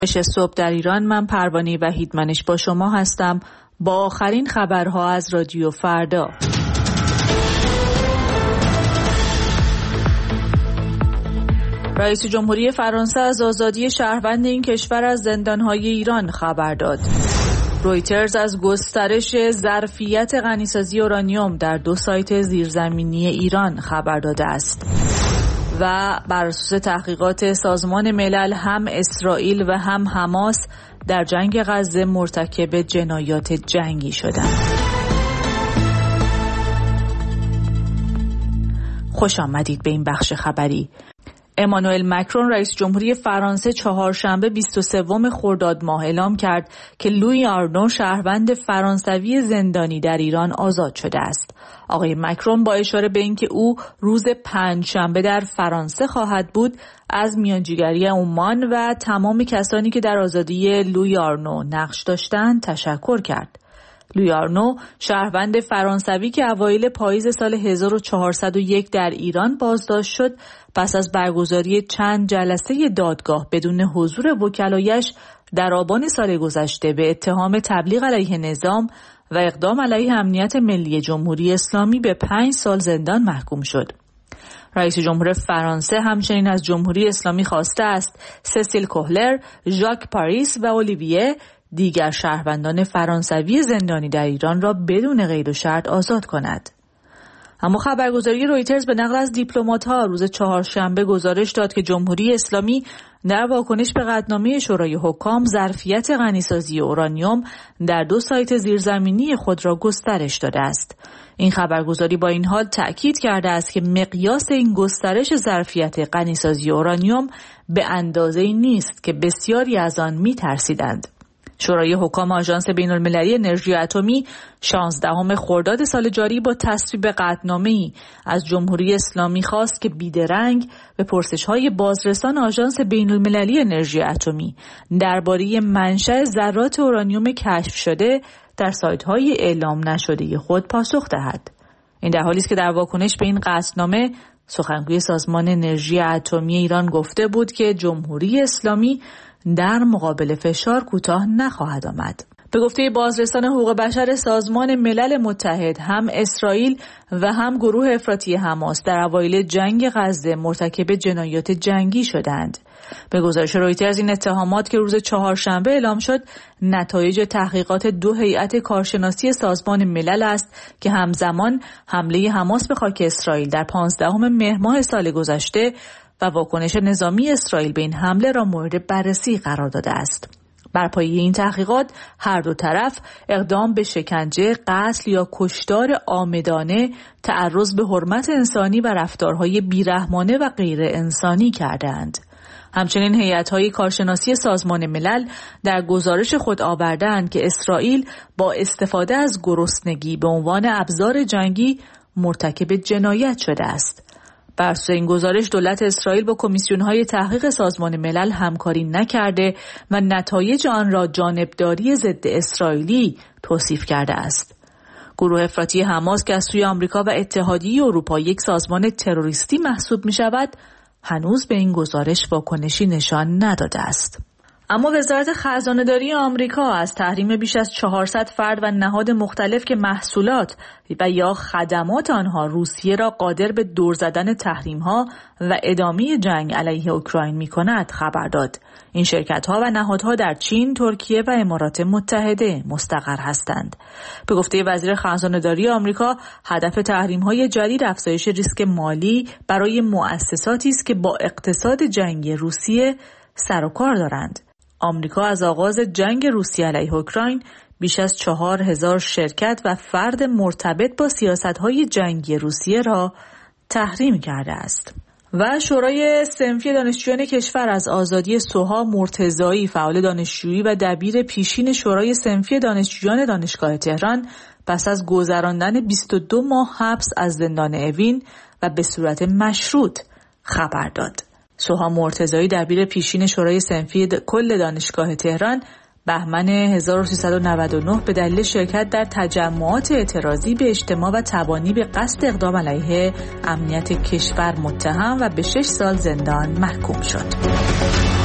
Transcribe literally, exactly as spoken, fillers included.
صبح در ایران، من پروانه وحیدمنش با شما هستم با آخرین خبرها از رادیو فردا. رئیس جمهوری فرانسه از آزادی شهروند این کشور از زندانهای ایران خبر داد. رویترز از گسترش ظرفیت غنیسازی اورانیوم در دو سایت زیرزمینی ایران خبر داده است. و بر اساس تحقیقات سازمان ملل، هم اسرائیل و هم حماس در جنگ غزه مرتکب جنایات جنگی شدند. خوش آمدید به این بخش خبری. امانوئل مکرون رئیس جمهوری فرانسه چهارشنبه بیست و سوم خرداد ماه اعلام کرد که لویی آرنو شهروند فرانسوی زندانی در ایران آزاد شده است. آقای مکرون با اشاره به اینکه او روز پنجشنبه در فرانسه خواهد بود، از میانجیگری عمان و تمام کسانی که در آزادی لویی آرنو نقش داشتند تشکر کرد. لویی آرنو شهروند فرانسوی که اوایل پاییز سال هزار و چهارصد و یک در ایران بازداشت شد، پس از برگزاری چند جلسه دادگاه بدون حضور وکلایش در آبان سال گذشته به اتهام تبلیغ علیه نظام و اقدام علیه امنیت ملی جمهوری اسلامی به پنج سال زندان محکوم شد. رئیس جمهور فرانسه همچنین از جمهوری اسلامی خواسته است سسیل کوهلر، ژاک پاریس و اولیویه دیگر شهروندان فرانسوی زندانی در ایران را بدون قید و شرط آزاد کند. اما خبرگزاری رویترز به نقل از دیپلمات‌ها روز چهارشنبه گزارش داد که جمهوری اسلامی در واکنش به قطعنامه شورای حکام ظرفیت غنیسازی اورانیوم در دو سایت زیرزمینی خود را گسترش داده است. این خبرگزاری با این حال تأکید کرده است که مقیاس این گسترش ظرفیت غنیسازی اورانیوم به اندازه‌ای نیست که بسیاری از آن می‌ترسیدند. شورای حکام آژانس بین‌المللی انرژی اتمی شانزدهم خرداد سال جاری با تصویب قطعنامه‌ای از جمهوری اسلامی خواست که بیدرنگ به پرسش‌های بازرسان آژانس بین‌المللی انرژی اتمی درباره منشأ ذرات اورانیوم کشف شده در سایت‌های اعلام نشده خود پاسخ دهد. این در حالی است که در واکنش به این قطعنامه سخنگوی سازمان انرژی اتمی ایران گفته بود که جمهوری اسلامی در مقابل فشار کوتاه نخواهد آمد. به گفته بازرسان حقوق بشر سازمان ملل متحد، هم اسرائیل و هم گروه افراطی حماس در اوایل جنگ غزه مرتکب جنایات جنگی شدند. به گزارش رویترز این اتهامات که روز چهارشنبه اعلام شد نتایج تحقیقات دو هیئت کارشناسی سازمان ملل است که همزمان حمله حماس به خاک اسرائیل در پانزدهم مهر ماه سال گذشته و واکنش نظامی اسرائیل به این حمله را مورد بررسی قرار داده است. بر پایه این تحقیقات هر دو طرف اقدام به شکنجه، قتل یا کشتار عامدانه، تعرض به حرمت انسانی و رفتارهای بیرحمانه و غیر انسانی کردند. همچنین هیئت‌های کارشناسی سازمان ملل در گزارش خود آوردند که اسرائیل با استفاده از گرسنگی به عنوان ابزار جنگی مرتکب جنایت شده است. بر اساس این گزارش دولت اسرائیل با کمیسیون‌های تحقیق سازمان ملل همکاری نکرده و نتایج آن را جانبداری ضد اسرائیلی توصیف کرده است. گروه افراطی حماس که از سوی آمریکا و اتحادیه اروپا یک سازمان تروریستی محسوب می‌شود، هنوز به این گزارش واکنشی نشان نداده است. اما وزارت خزانه‌داری آمریکا از تحریم بیش از چهارصد فرد و نهاد مختلف که محصولات و یا خدمات آنها روسیه را قادر به دور زدن تحریم‌ها و ادامه جنگ علیه اوکراین می‌کند خبر داد. این شرکت‌ها و نهادها در چین، ترکیه و امارات متحده مستقر هستند. به گفته وزیر خزانه‌داری آمریکا، هدف تحریم‌های جدید افزایش ریسک مالی برای مؤسساتی است که با اقتصاد جنگی روسیه سر و کار دارند. آمریکا از آغاز جنگ روسیه علیه اوکراین بیش از چهار هزار شرکت و فرد مرتبط با سیاست‌های جنگی روسیه را تحریم کرده است. و شورای صنفی دانشجویان کشور از آزادی سوها مرتضایی، فعال دانشجویی و دبیر پیشین شورای صنفی دانشجویان دانشگاه تهران، پس از گذراندن بیست و دو ماه حبس از زندان اوین و به صورت مشروط خبر داد. سوها مرتضایی دبیر پیشین شورای صنفی کل دانشگاه تهران بهمن هزار و سیصد و نود و نه به دلیل شرکت در تجمعات اعتراضی به اجتماع و تبانی به قصد اقدام علیه امنیت کشور متهم و به شش سال زندان محکوم شد.